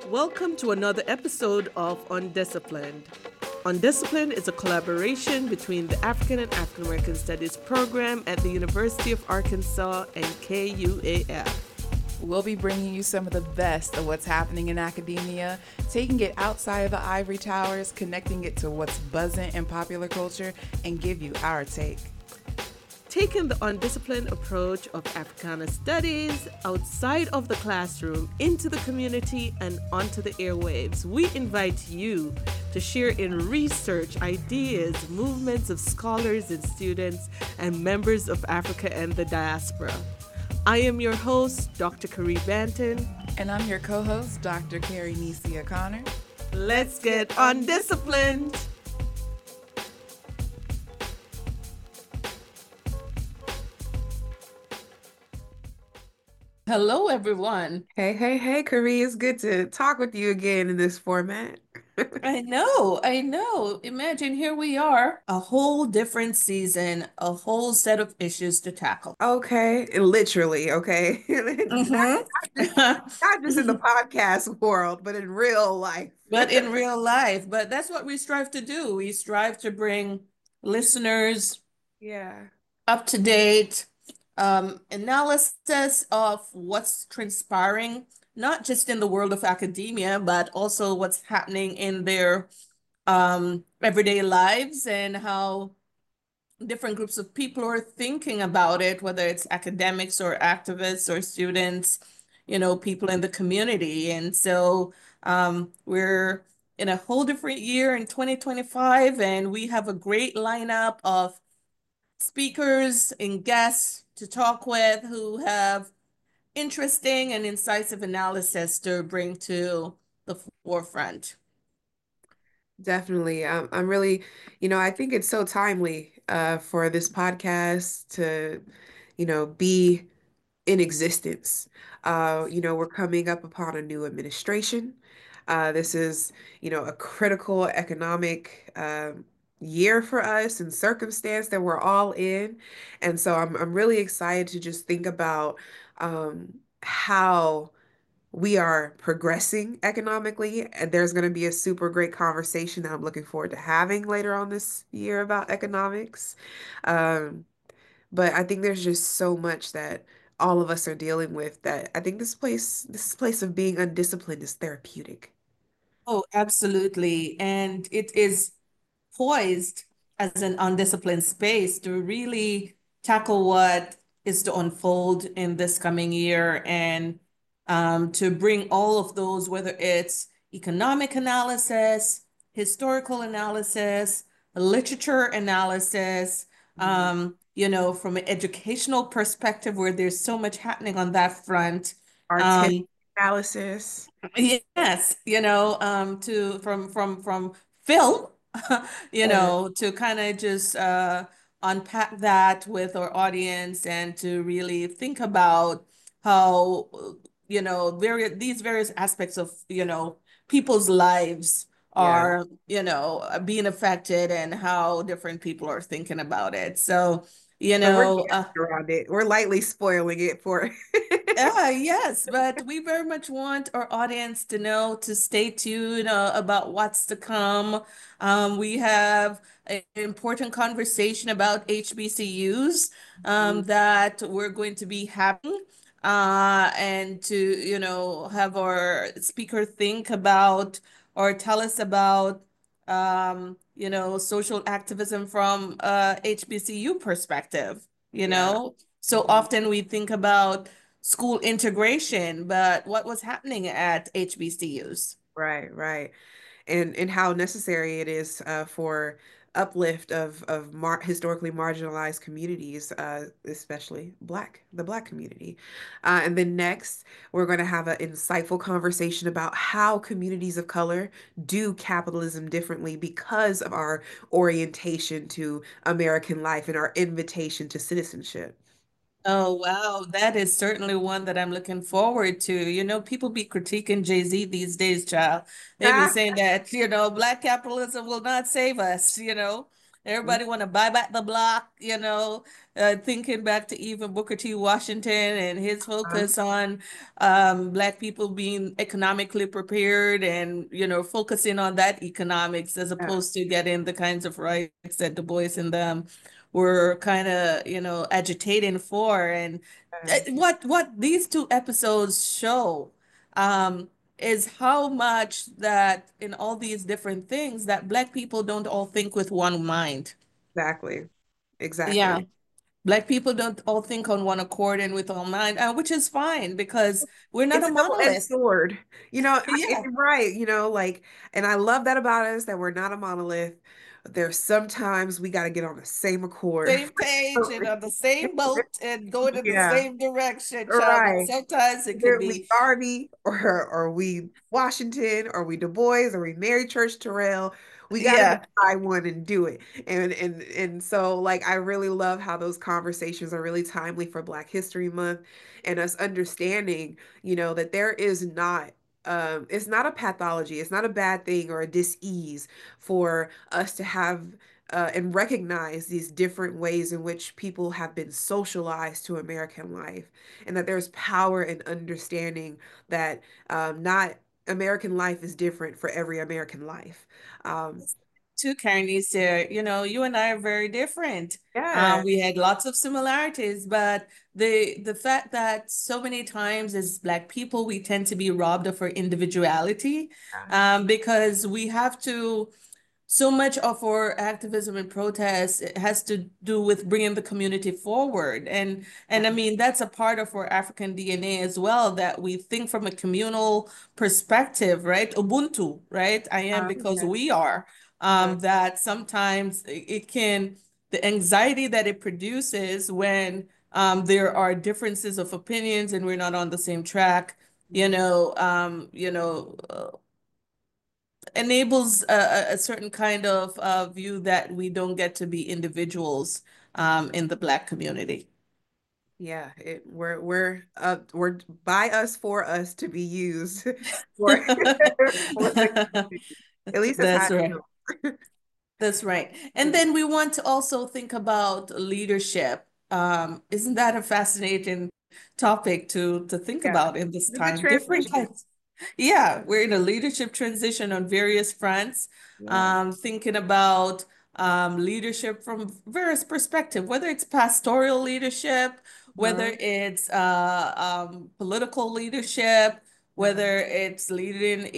Welcome to another episode of Undisciplined. Undisciplined is a collaboration between the African and African American Studies program at the University of Arkansas and KUAF. We'll be bringing you some of the best of what's happening in academia, taking it outside of the ivory towers, connecting it to what's buzzing in popular culture, and give you our take. Taking the undisciplined approach of Africana studies outside of the classroom into the community and onto the airwaves, we invite you to share in research, ideas, movements of scholars and students and members of Africa and the diaspora. I am your host, Dr. Carrie Banton. And I'm your co-host, Dr. Carrie Necia Connor. Let's get undisciplined. Hello, everyone. Hey, Carrie. It's good to talk with you again in this format. I know. Imagine here we are, a whole different season, a whole set of issues to tackle. Okay, literally, okay. Not just in the podcast world, but in real life. But in real life, but that's what we strive to do. We strive to bring listeners Yeah. up to date analysis of what's transpiring, not just in the world of academia, but also what's happening in their everyday lives and how different groups of people are thinking about it, whether it's academics or activists or students, people in the community. And so we're in a whole different year in 2025, and we have a great lineup of speakers and guests to talk with who have interesting and incisive analysis to bring to the forefront. Definitely. I'm really, I think it's so timely for this podcast to, be in existence. We're coming up upon a new administration. This is, a critical economic year for us and circumstance that we're all in. And so I'm really excited to just think about how we are progressing economically. And there's going to be a super great conversation that I'm looking forward to having later on this year about economics. Um, but I think there's just so much that all of us are dealing with that I think this place of being undisciplined is therapeutic. Oh, absolutely. And it is poised as an undisciplined space to really tackle what is to unfold in this coming year and to bring all of those, whether it's economic analysis, historical analysis, literature analysis, from an educational perspective, where there's so much happening on that front. Artistic analysis. Yes, to from film, to kind of just unpack that with our audience and to really think about how, these various aspects of, people's lives Yeah. are, being affected and how different people are thinking about it. So, you But we're know, uh, dancing around it. We're lightly spoiling it for Yes, but we very much want our audience to know to stay tuned about what's to come. We have an important conversation about HBCUs that we're going to be having, and to, have our speaker think about or tell us about, social activism from HBCU perspective, Yeah. So often we think about school integration, but what was happening at HBCUs? Right. And how necessary it is for uplift of historically marginalized communities, especially the Black community. And then next, we're going to have an insightful conversation about how communities of color do capitalism differently because of our orientation to American life and our invitation to citizenship. Oh, wow. That is certainly one that I'm looking forward to. People be critiquing Jay-Z these days, child. They be saying that, Black capitalism will not save us, Everybody want to buy back the block, thinking back to even Booker T. Washington and his Uh, focus on Black people being economically prepared and, focusing on that economics as yeah, opposed to getting the kinds of rights that Du Bois and them were kind of, agitating for. And yeah, what these two episodes show um, is how much that in all these different things that Black people don't all think with one mind. exactly. Yeah. Exactly. Black people don't all think on one accord and with all mind, which is fine because we're not It's a a double-edged monolith. sword. Yeah. You're right, like, and I love that about us that we're not a monolith. There's sometimes we got to get on the same accord. Same page and on the same boat and going in the Yeah, same direction, child. But right. sometimes it can Either we be, Garvey or we Washington or we Du Bois or we Mary Church Terrell. We got to yeah. decide one and do it. And so like I really love how those conversations are really timely for Black History Month and us understanding, that there is not it's not a pathology, it's not a bad thing or a dis-ease for us to have and recognize these different ways in which people have been socialized to American life and that there's power in understanding that not American life is different for every American life. Um, Too, Carnice, you and I are very different. yeah, We had lots of similarities, but the fact that so many times as Black people, we tend to be robbed of our individuality, because we have to so much of our activism and protest it has to do with bringing the community forward and I mean that's a part of our African DNA as well that we think from a communal perspective, right? Ubuntu, right? I am because yeah, we are. uh, That sometimes it can the anxiety that it produces when there are differences of opinions and we're not on the same track, enables a certain kind of view that we don't get to be individuals in the Black community. yeah. We're by us for us to be used for for the community. At least that's how That's I right. feel. That's right. And then we want to also think about leadership. Isn't that a fascinating topic to think Yeah, about in this it's a good time? Different transition. types. Yeah, we're in a leadership transition on various fronts, Yeah, thinking about leadership from various perspectives, whether it's pastoral leadership, whether uh, it's political leadership, uh, whether it's leading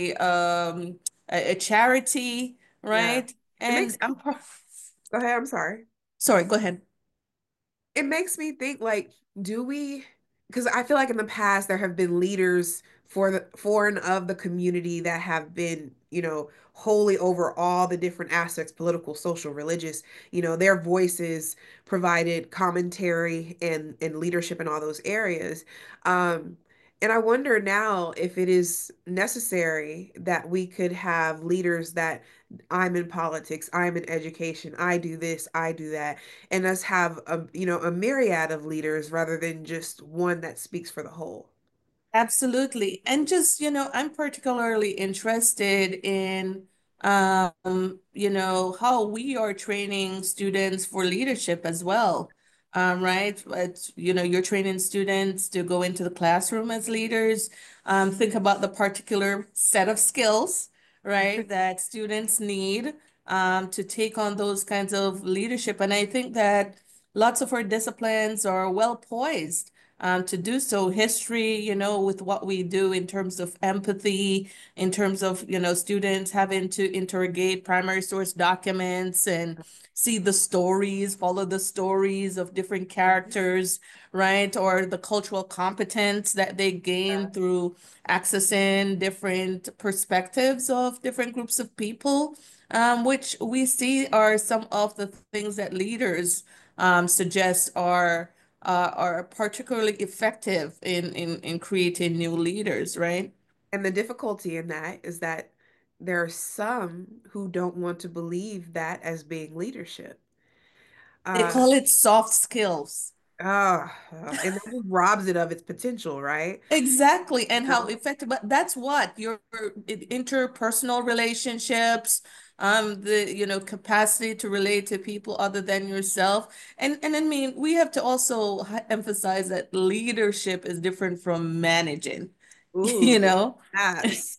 a charity, yeah. right? It makes And I'm Go ahead. I'm sorry. sorry, go ahead. It makes me think like, do we, because I feel like in the past there have been leaders for and of the community that have been, wholly over all the different aspects, political, social, religious, their voices provided commentary and leadership in all those areas. Um, and I wonder now if it is necessary that we could have leaders that I'm in politics, I'm in education, I do this, I do that and us have a myriad of leaders rather than just one that speaks for the whole. Absolutely. And just, I'm particularly interested in, how we are training students for leadership as well. Right? But, you're training students to go into the classroom as leaders. Think about the particular set of skills, right, that students need to take on those kinds of leadership. And I think that lots of our disciplines are well poised to do so. History, with what we do in terms of empathy, in terms of, students having to interrogate primary source documents and see the stories, follow the stories of different characters, right? Or the cultural competence that they gain through accessing different perspectives of different groups of people, which we see are some of the things that leaders suggest are particularly effective in creating new leaders, right? And the difficulty in that is that there are some who don't want to believe that as being leadership. They Uh, call it soft skills. and that just robs it of its potential, right? Exactly, and how No. effective, but that's what your interpersonal relationships, the, capacity to relate to people other than yourself. And I mean, we have to also emphasize that leadership is different from managing, Ooh, you know? yes.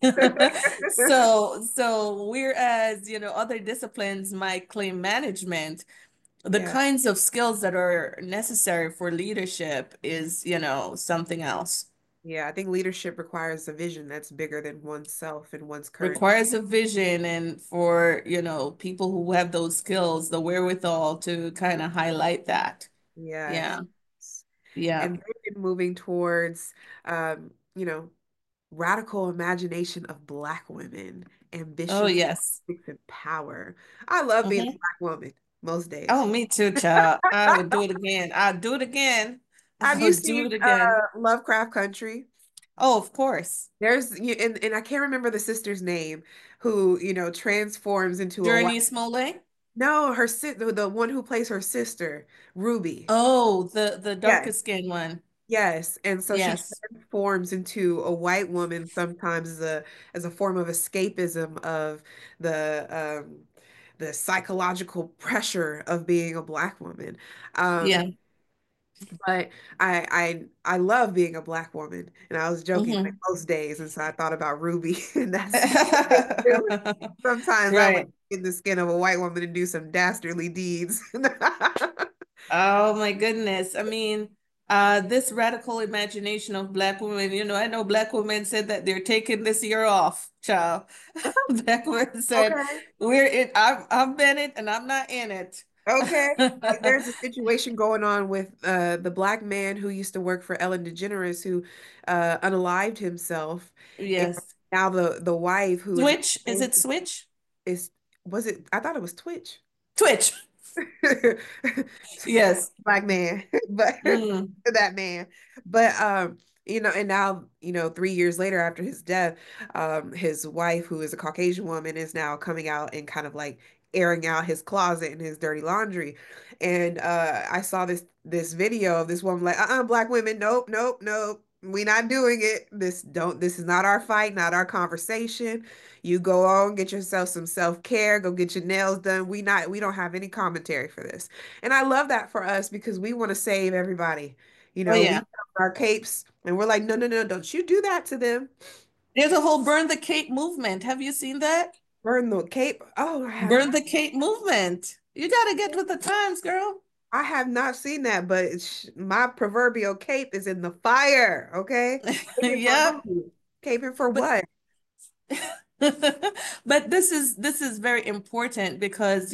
So whereas, other disciplines might claim management, the Yeah. kinds of skills that are necessary for leadership is, something else. Yeah, I think leadership requires a vision that's bigger than oneself and one's current. Requires a vision, and for, people who have those skills, the wherewithal to kind of highlight that. Yes. Yeah. Yeah. And then moving towards, you know, radical imagination of Black women, Oh, ambition, yes. politics, and power. I love being a Hmm. Black woman most Oh, days. me too, child. I would do it again. I'll do it again. Have I you would do seen it again. Lovecraft Country? Oh, of course. And I can't remember the sister's name who, transforms into a white. Journey Smollett. No, the one who plays her sister, Ruby. Oh, the Yes. darker skin one. Yes, and so she Yes. transforms into a white woman sometimes as a form of escapism of the the psychological pressure of being a Black woman. Um, Yeah. but I love being a Black woman, and I was joking like Hmm. most days, and so I thought about Ruby, and that's really sometimes I would Right. get in the skin of a white woman and do some dastardly deeds. Oh my goodness. I mean, this radical imagination of Black women, I know Black women said that they're taking this year off, child. Black women said, Okay. I've been it and I'm not in it. Okay. Like there's a situation going on with the Black man who used to work for Ellen DeGeneres who unalived himself. And Yes. now the wife who is Switch. Is it Switch? is was it I thought it was Twitch. Twitch. Yes. Black man, but Mm, that man. But and now, 3 years later after his death, his wife, who is a Caucasian woman, is now coming out and kind of like airing out his closet and his dirty laundry. And I saw this video of this woman like, Black women, nope, nope, nope. We not doing it. This is not our fight, not our conversation. You go on, get yourself some self-care, go get your nails done. We don't have any commentary for this. And I love that for us because we want to save everybody. oh We yeah. have our capes and we're like, no, no, no, don't you do that to them. There's a whole Burn the Cape movement. Have you seen that? Burn the cape. Oh, Burn the Cape movement. You got to get with the times, girl. I have not seen that, but my proverbial cape is in the fire. Okay. Caping for Yep. who? Caping for But what? but this is very important because,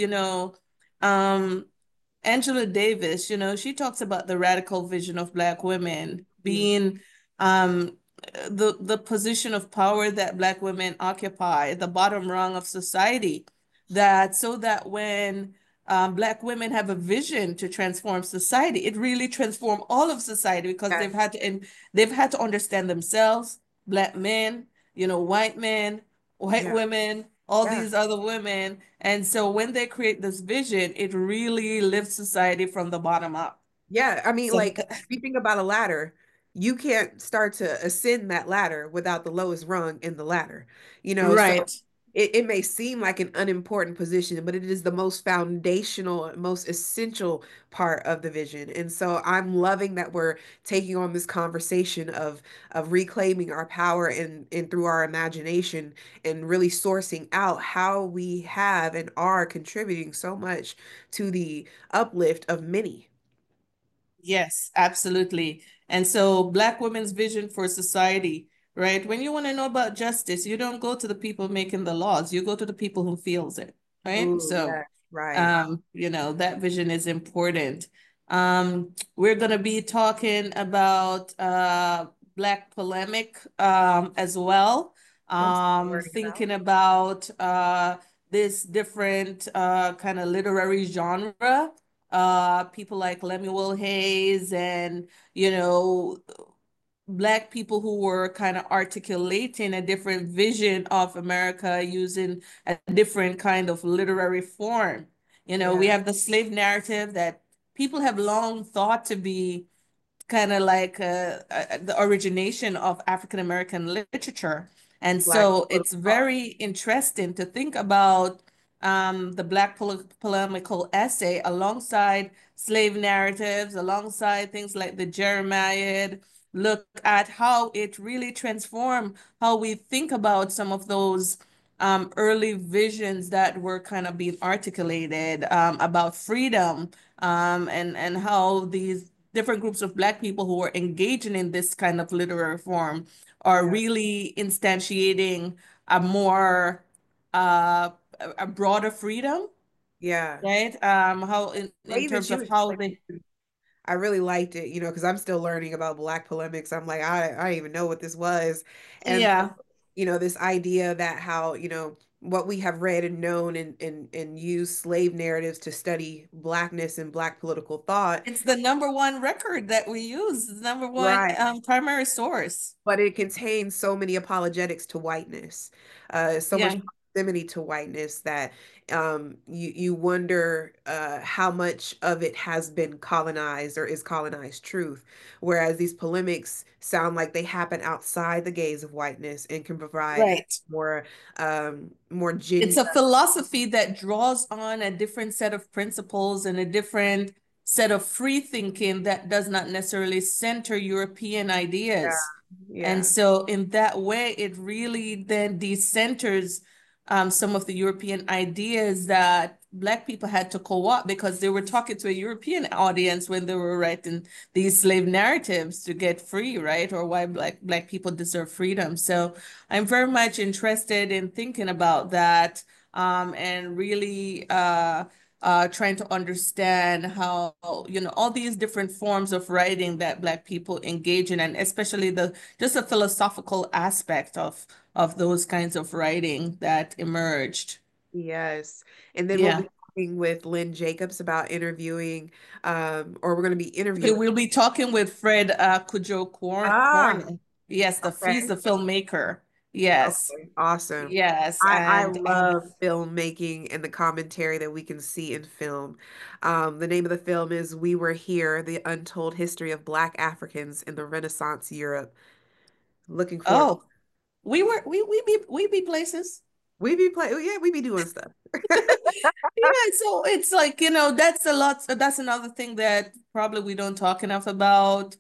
um Angela Davis, she talks about the radical vision of Black women Mhm. being um, the position of power that Black women occupy, the bottom rung of society, that so that when Black women have a vision to transform society, it really transform all of society because Yes. they've had to understand themselves, Black men, white men, white Yeah. women, all Yeah. these other women. And so when they create this vision, it really lifts society from the bottom up. Yeah, I mean, So, like, if you think about a ladder, you can't start to ascend that ladder without the lowest rung in the ladder. So right. it may seem like an unimportant position, but it is the most foundational, most essential part of the vision. And so I'm loving that we're taking on this conversation of reclaiming our power and through our imagination and really sourcing out how we have and are contributing so much to the uplift of many. Yes, absolutely. And so Black women's vision for society, right? When you want to know about justice, you don't go to the people making the laws, you go to the people who feels it, right? Ooh, So yeah, right. that vision is important. We're going to be talking about Black polemic as well. I'm still learning about. Thinking about this different kind of literary genre. People like Lemuel Hayes and, you know, Black people who were kind of articulating a different vision of America using a different kind of literary form. We Yeah, have the slave narrative that people have long thought to be kind of like the origination of African American literature. And Black so folk it's thought. very interesting to think about the Black polemical essay alongside slave narratives, alongside things like the Jeremiad, look at how it really transformed how we think about some of those early visions that were kind of being articulated about freedom, and how these different groups of Black people who were engaging in this kind of literary form are Yeah. really instantiating a more uh, a broader freedom, Yeah. right? How in Way that terms you of how explained they, it, I really liked it, because I'm still learning about Black polemics. I'm like, I didn't even know what this was. And so, yeah, this idea that how, what we have read and known and used slave narratives to study Blackness and Black political thought. it's the number one record that we use, the number one Right. primary source. But it contains so many apologetics to whiteness, so much Yeah, proximity to whiteness that you wonder how much of it has been colonized or is colonized truth. Whereas these polemics sound like they happen outside the gaze of whiteness and can provide right. more more It's genuine. a philosophy that draws on a different set of principles and a different set of free thinking that does not necessarily center European Yeah, ideas. And yeah. so, in that way, it really then decenters some of the European ideas that Black people had to co-opt because they were talking to a European audience when they were writing these slave narratives to get free, right? Or why Black people deserve freedom. So, I'm very much interested in thinking about that, and really trying to understand how, all these different forms of writing that Black people engage in, and especially just the philosophical aspect of those kinds of writing that emerged. Yes. And then we'll Yeah. be talking with Lynn Jacobs about interviewing, or we're going to be Okay, interviewing. we'll be talking with Fred Cujo Ah, Corn. Yes, he's okay. the filmmaker. Yes. Okay. Awesome. Yes. I And love filmmaking and the commentary that we can see in film. The name of the film is We Were Here, The Untold History of Black Africans in the Renaissance Europe. Looking forward. oh, we be places. We be play, yeah, we be doing stuff. Yeah, so it's like, that's a lot. That's another thing that probably we don't talk enough about.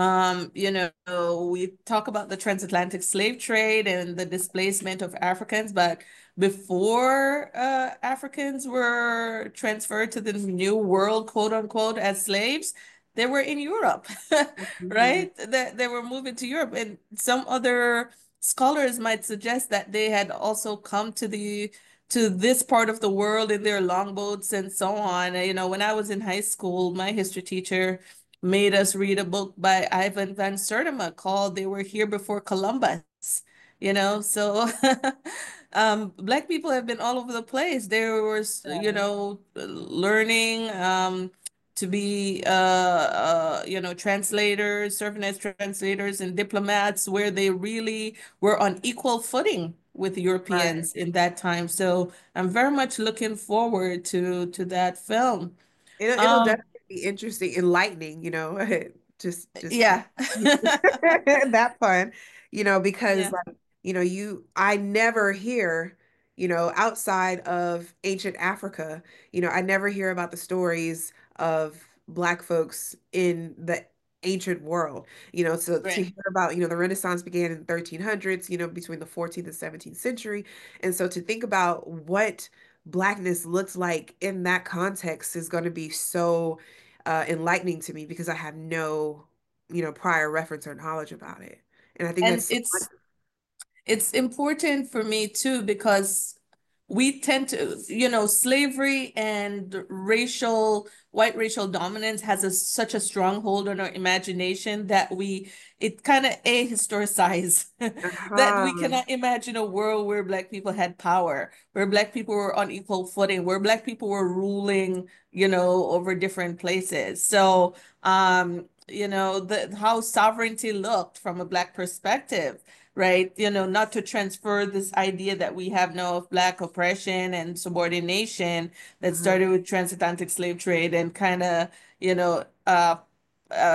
We talk about the transatlantic slave trade and the displacement of Africans, but before Africans were transferred to the new world, quote unquote, as slaves, they were in Europe, Mhm. right? That they were moving to Europe, and some other scholars might suggest that they had also come to this part of the world in their longboats and so on. When I was in high school, my history teacher made us read a book by Ivan van Sertima called They Were Here Before Columbus. So Black people have been all over the place. They were, learning to be translators, serving as translators and diplomats where they really were on equal footing with Right. Europeans in that time. So I'm very much looking forward to that film. It'll Um, definitely be interesting, enlightening, just yeah. that fun, because Yeah. like, I never hear, outside of ancient Africa, I never hear about the stories of Black folks in the ancient world. So to Right. hear about, the Renaissance began in the 1300s, between the 14th and 17th century. And so to think about what Blackness looks like in that context is going to be so enlightening to me because I have no, prior reference or knowledge about it. And I think And that's so it's important for me too because we tend to, slavery and white racial dominance has such a stronghold on our imagination that it kind of ahistoricize that we uh-huh. cannot imagine a world where Black people had power, where Black people were on equal footing, where Black people were ruling, over different places. So, how sovereignty looked from a Black perspective, right? Not to transfer this idea that we have now of Black oppression and subordination that Uh-huh. started with transatlantic slave trade and kind of,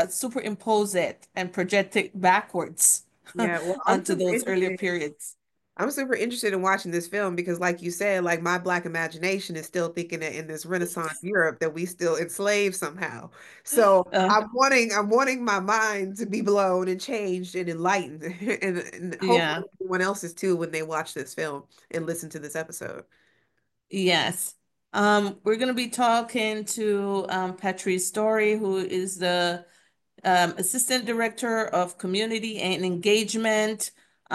superimpose it and project it backwards Yeah, well, I'm onto super those earlier interested. periods. I'm super interested in watching this film because, like you said, like my Black imagination is still thinking that in this Renaissance Europe that we still enslaved somehow. So Uh, I'm wanting my mind to be blown and changed and enlightened, and yeah. hopefully everyone else is too when they watch this film and listen to this episode. Yes. We're going to be talking to Patrice Story, who is the Assistant Director of Community and Engagement.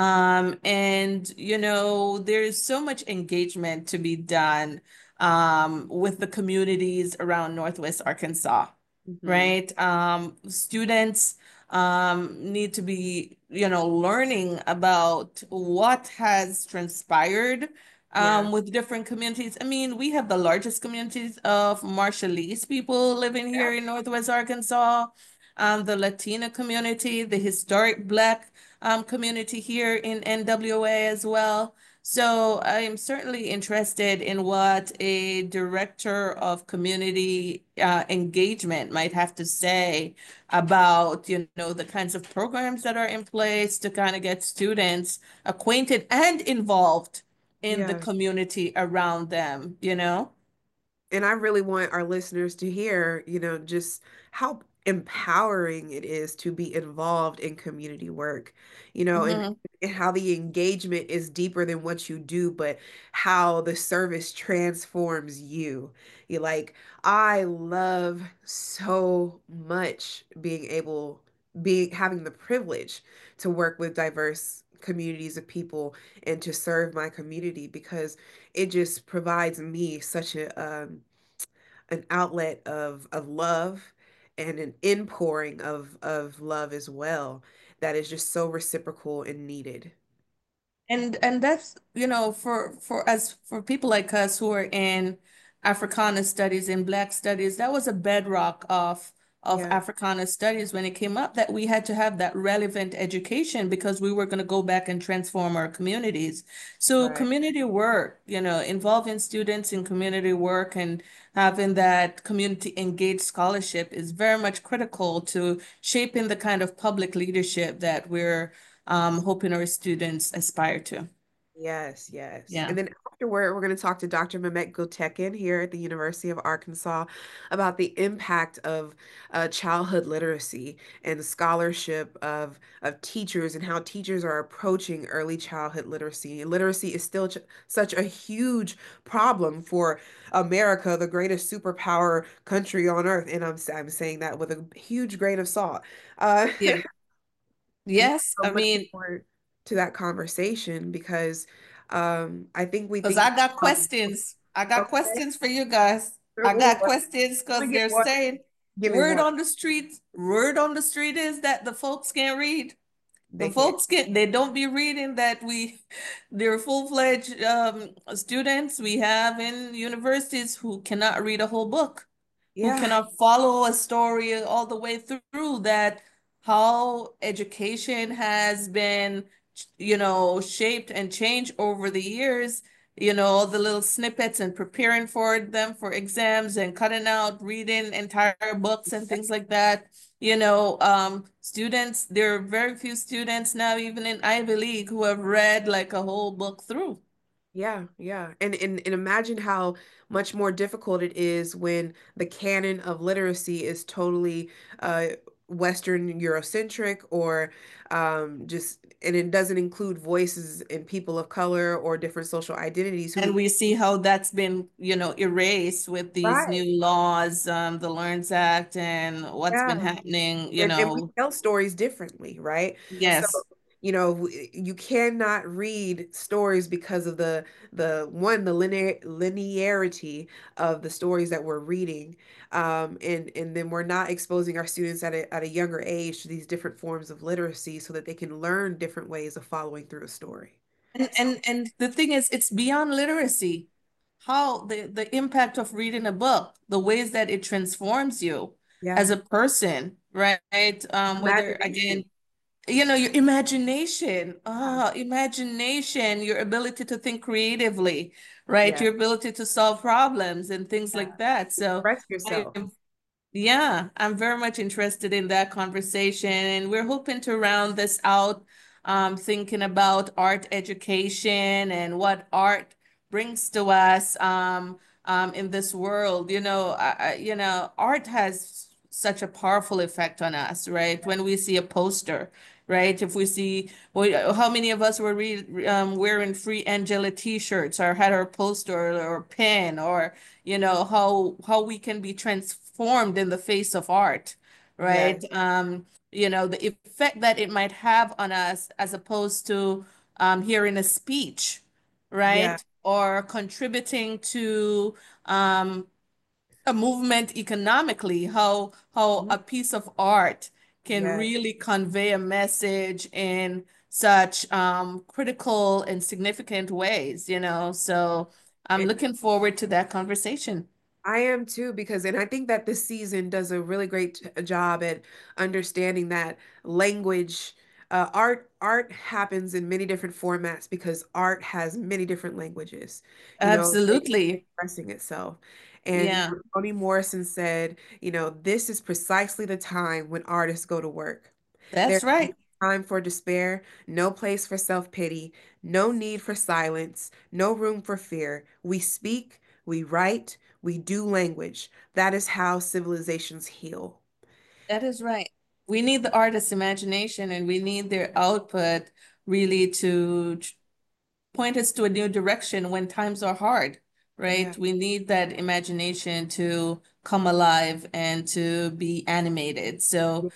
And, there's so much engagement to be done with the communities around Northwest Arkansas, Hmm. right? Students need to be, learning about what has transpired Yeah. with different communities. I mean, we have the largest communities of Marshallese people living Yeah. here in Northwest Arkansas, the Latina community, the historic Black community here in NWA as well. So I am certainly interested in what a director of community engagement might have to say about, the kinds of programs that are in place to kind of get students acquainted and involved in the Yeah. community around them. And I really want our listeners to hear, just how empowering it is to be involved in community work, Mhm. and how the engagement is deeper than what you do, but how the service transforms you. You like, I love so much being having the privilege to work with diverse communities of people and to serve my community because it just provides me such an outlet of love and an inpouring of love as well that is just so reciprocal and needed. And that's, for people like us who are in Africana studies and Black studies, that was a bedrock of Yeah, Africana studies when it came up, that we had to have that relevant education because we were going to go back and transform our communities. So right. community work, involving students in community work and having that community engaged scholarship is very much critical to shaping the kind of public leadership that we're hoping our students aspire to. Yes, yes. Yeah. And then afterward, we're going to talk to Dr. Mehmet Gultekin here at the University of Arkansas about the impact of childhood literacy and the scholarship of teachers and how teachers are approaching early childhood literacy. Literacy is still such a huge problem for America, the greatest superpower country on earth. And I'm saying that with a huge grain of salt. Uh, Yeah. And Yes. so I I'm looking mean, forward to that conversation because I think we because think, I got um, questions. I got okay, questions for you guys. I ooh, got questions let because me get they're one. saying Give me one. word on the street is that the folks can't read. The They can't. folks they don't be reading that they're full-fledged students we have in universities who cannot read a whole book, who Yeah, cannot follow a story all the way through, that how education has been, shaped and changed over the years, the little snippets and preparing for them for exams and cutting out reading entire books and things like that. Students, there are very few students now, even in Ivy League, who have read like a whole book through. yeah, yeah. And imagine how much more difficult it is when the canon of literacy is totally uh Western Eurocentric or just and it doesn't include voices and people of color or different social identities And who we see how that's been, erased with these right. new laws, the LEARNS Act and what's been Yeah. happening, And we tell stories differently, right? So, Yes. you cannot read stories because of the linearity of the stories that we're reading. And then we're not exposing our students at a younger age to these different forms of literacy so that they can learn different ways of following through a story. And So, and the thing is, it's beyond literacy. How the impact of reading a book, the ways that it transforms you as yeah, a person, right? Whether imagination. again, your imagination, Yeah, imagination, your ability to think creatively, right? yeah, Your ability to solve problems and things yeah. like that. So Express I yourself. am, yeah, I'm very much interested in that conversation, and we're hoping to round this out thinking about art education and what art brings to us in this world. Art has such a powerful effect on us, right? When we see a poster, right? If we see, well, how many of us were wearing Free Angela t-shirts or had our poster or pin, or how we can be transformed in the face of art, Yes. right? The effect that it might have on us as opposed to hearing a speech, Yeah. right? Or contributing to um, a movement economically, how Mhm. a piece of art can Yes. really convey a message in such critical and significant ways. So I'm And looking forward to that conversation. I am too, because, and I think that this season does a really great job at understanding that language, art happens in many different formats because art has many different languages, Absolutely. expressing itself. And, Yeah, Toni Morrison said, this is precisely the time when artists go to work. There's that's no right. time for despair, no place for self-pity, no need for silence, no room for fear. We speak, we write, we do language. That is how civilizations heal. That is right. We need the artist's imagination and we need their output really to point us to a new direction when times are hard, Yeah. right? We need that imagination to come alive and to be animated. So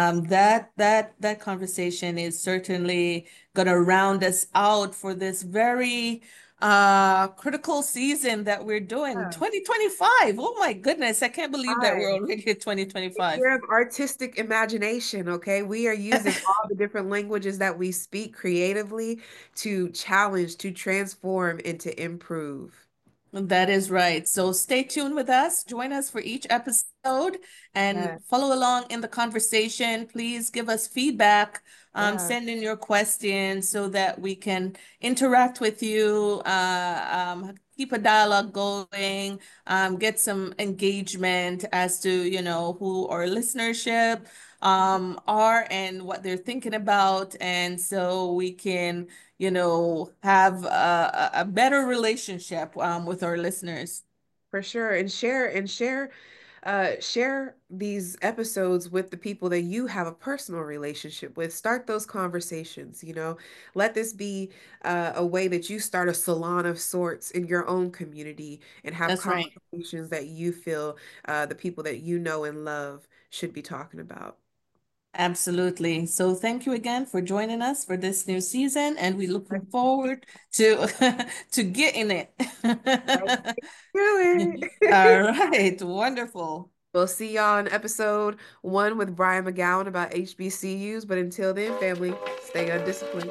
that conversation is certainly gonna round us out for this very critical season that we're doing. Yeah. 2025. Oh my goodness, I can't believe that we're Hi. already at 2025. Year of artistic imagination, okay? We are using all the different languages that we speak creatively to challenge, to transform, and to improve. That is right. So stay tuned with us. Join us for each episode and Yeah. follow along in the conversation. Please give us feedback. Yeah. Send in your questions so that we can interact with you, keep a dialogue going, get some engagement as to, who our listenership are and what they're thinking about. And so we can have a better relationship with our listeners. For sure. Share these episodes with the people that you have a personal relationship with. Start those conversations. Let this be a way that you start a salon of sorts in your own community and have That's right. conversations that you feel the people that you know and love should be talking about. Absolutely. So thank you again for joining us for this new season, and we're looking forward to to getting it. Let's do All it. right, wonderful. We'll see y'all in episode 1 with Brian McGowan about HBCUs. But until then, family, stay undisciplined.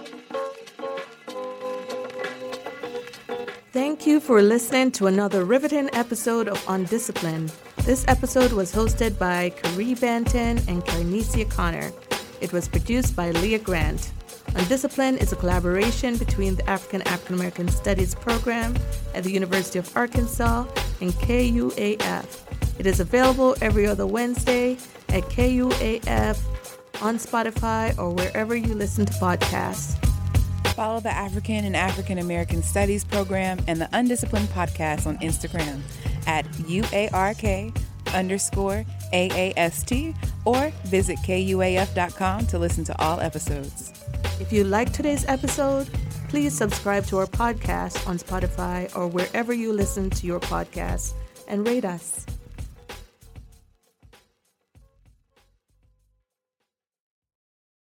Thank you for listening to another riveting episode of Undisciplined. This episode was hosted by Carrie Banton and Carnesia Connor. It was produced by Leah Grant. Undisciplined is a collaboration between the African American Studies program at the University of Arkansas and KUAF. It is available every other Wednesday at KUAF, on Spotify, or wherever you listen to podcasts. Follow the African and African American Studies program and the Undisciplined podcast on Instagram at UARK_AAST or visit KUAF.com to listen to all episodes. If you liked today's episode, please subscribe to our podcast on Spotify or wherever you listen to your podcasts and rate us.